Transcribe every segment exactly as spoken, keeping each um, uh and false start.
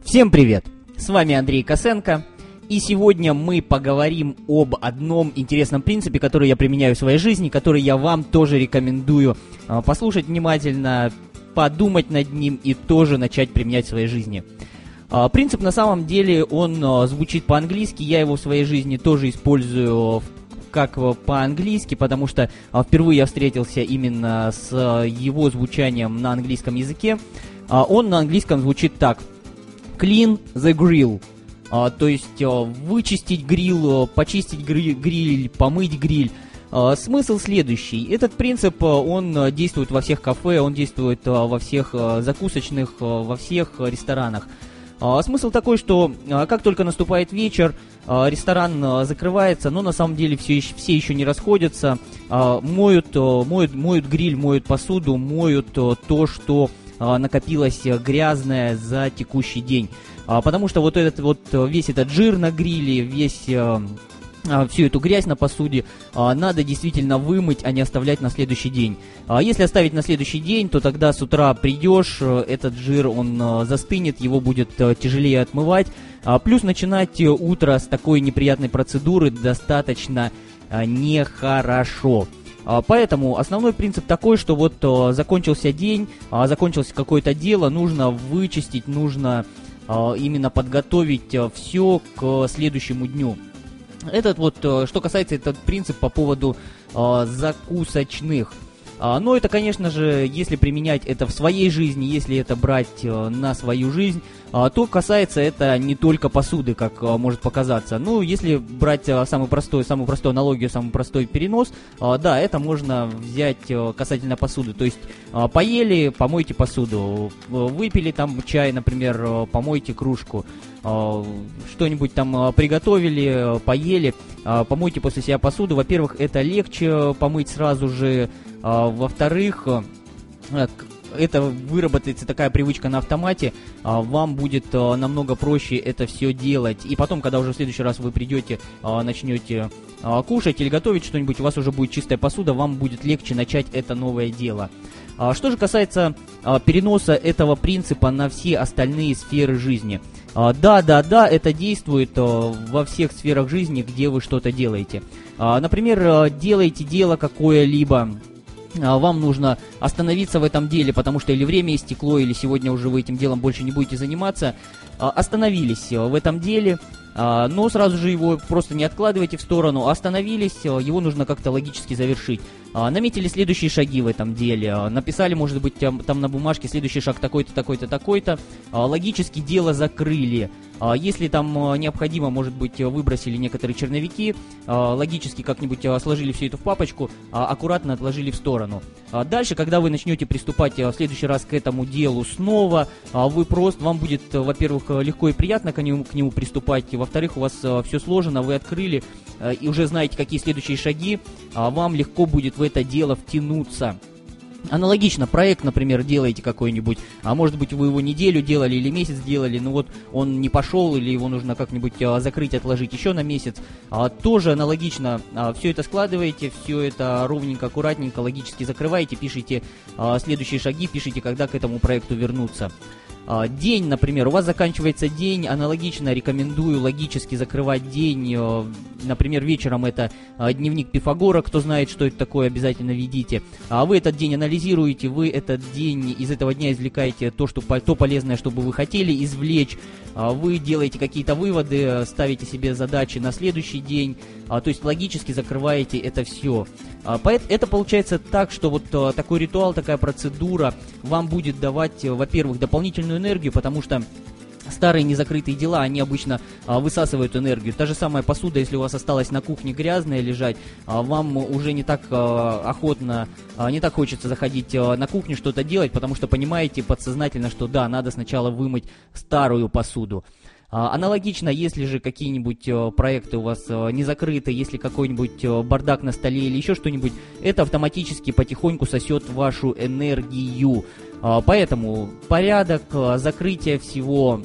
Всем привет! С вами Андрей Косенко, и сегодня мы поговорим об одном интересном принципе, который я применяю в своей жизни, который я вам тоже рекомендую э, послушать внимательно, подумать над ним и тоже начать применять в своей жизни. Э, принцип на самом деле, он э, звучит по-английски, я его в своей жизни тоже использую как по-английски, потому что э, впервые я встретился именно с э, его звучанием на английском языке. Э, он на английском звучит так: clean the grill. А, то есть а, вычистить гриль, почистить гриль, гриль, помыть гриль. А, смысл следующий. Этот принцип, он действует во всех кафе, он действует а, во всех а, закусочных, а, во всех а, ресторанах. А, смысл такой, что а, как только наступает вечер, а, ресторан а, закрывается, но на самом деле все, все еще не расходятся, а, моют, а, моют, моют гриль, моют посуду, моют а, то, что а, накопилось грязное за текущий день. А, потому что вот этот вот весь этот жир на гриле, весь а, а, всю эту грязь на посуде а, надо действительно вымыть, а не оставлять на следующий день. А если оставить на следующий день, то тогда с утра придешь, этот жир он а, застынет, его будет а, тяжелее отмывать. А, плюс начинать утро с такой неприятной процедуры достаточно а, нехорошо. Поэтому основной принцип такой, что вот а, закончился день, а, закончилось какое-то дело, нужно вычистить, нужно а, именно подготовить а, все к следующему дню. Этот вот, а, что касается этот принцип по поводу а, закусочных. А, но это, конечно же, если применять это в своей жизни, если это брать а, на свою жизнь, а, то касается это не только посуды, как а, может показаться. Ну, если брать а, самый простой, самую простую аналогию, самый простой перенос, а, да, это можно взять а, касательно посуды. То есть а, поели, помойте посуду, выпили там чай, например, а, помойте кружку, а, что-нибудь там а, приготовили, поели, а, помойте после себя посуду. Во-первых, это легче помыть сразу же. А, во-вторых, это выработается такая привычка на автомате, а, вам будет а, намного проще это все делать. И потом, когда уже в следующий раз вы придете, а, начнете а, кушать или готовить что-нибудь, у вас уже будет чистая посуда, вам будет легче начать это новое дело. А, что же касается а, переноса этого принципа на все остальные сферы жизни. А, да, да, да, это действует а, во всех сферах жизни, где вы что-то делаете. А, например, а, делаете дело какое-либо, вам нужно остановиться в этом деле, потому что или время истекло, или сегодня уже вы этим делом больше не будете заниматься. Остановились в этом деле, но сразу же его просто не откладывайте в сторону. Остановились, его нужно как-то логически завершить. Наметили следующие шаги в этом деле, написали, может быть, там на бумажке следующий шаг такой-то, такой-то, такой-то. Логически дело закрыли. Если там необходимо, может быть, выбросили некоторые черновики, логически как-нибудь сложили все это в папочку, аккуратно отложили в сторону. Дальше, когда вы начнете приступать в следующий раз к этому делу снова, вы просто, вам будет, во-первых, легко и приятно к нему, к нему приступать, во-вторых, у вас все сложено, вы открыли и уже знаете, какие следующие шаги, вам легко будет в это дело втянуться. Аналогично, проект, например, делаете какой-нибудь, а может быть вы его неделю делали или месяц делали, но вот он не пошел или его нужно как-нибудь а, закрыть, отложить еще на месяц. А, тоже аналогично, а, все это складываете, все это ровненько, аккуратненько, логически закрываете, пишите а, следующие шаги, пишите, когда к этому проекту вернуться. День, например, у вас заканчивается день, аналогично рекомендую логически закрывать день, например, вечером это дневник Пифагора, кто знает, что это такое, обязательно ведите. А вы этот день анализируете, вы этот день, из этого дня извлекаете то, что, то полезное, что бы вы хотели извлечь, вы делаете какие-то выводы, ставите себе задачи на следующий день, то есть логически закрываете это все. Это получается так, что вот такой ритуал, такая процедура вам будет давать, во-первых, дополнительную энергию, потому что старые незакрытые дела, они обычно а, высасывают энергию. Та же самая посуда, если у вас осталась на кухне грязная лежать, а, вам уже не так а, охотно, а, не так хочется заходить а, на кухню что-то делать, потому что понимаете подсознательно, что да, надо сначала вымыть старую посуду. Аналогично, если же какие-нибудь э, проекты у вас э, не закрыты, если какой-нибудь э, бардак на столе или еще что-нибудь, это автоматически потихоньку сосет вашу энергию. Э, поэтому порядок, э, закрытие всего,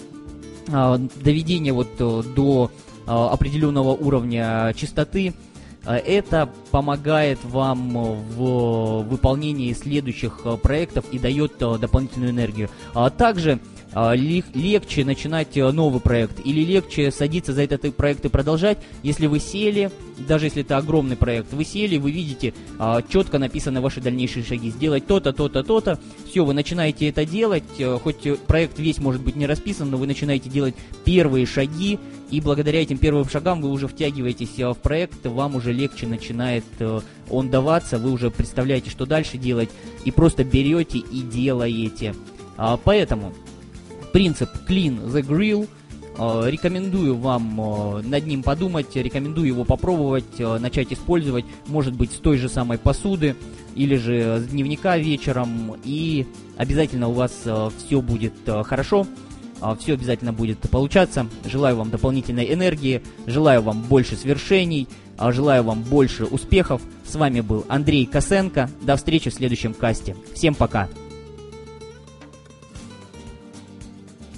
э, доведение вот э, до э, определенного уровня чистоты, э, это помогает вам в выполнении следующих э, проектов и дает э, дополнительную энергию. А также легче начинать новый проект или легче садиться за этот проект и продолжать, если вы сели, даже если это огромный проект, вы сели, вы видите четко написаны ваши дальнейшие шаги, сделать то-то, то-то, то-то, все, вы начинаете это делать, хоть проект весь может быть не расписан, но вы начинаете делать первые шаги, и благодаря этим первым шагам вы уже втягиваетесь в проект, вам уже легче начинает он даваться, вы уже представляете, что дальше делать, и просто берете и делаете. Поэтому принцип Clean the Grill, э, рекомендую вам э, над ним подумать, рекомендую его попробовать, э, начать использовать, может быть, с той же самой посуды или же с дневника вечером, и обязательно у вас э, все будет э, хорошо, э, все обязательно будет получаться. Желаю вам дополнительной энергии, желаю вам больше свершений, э, желаю вам больше успехов. С вами был Андрей Косенко, до встречи в следующем касте. Всем пока!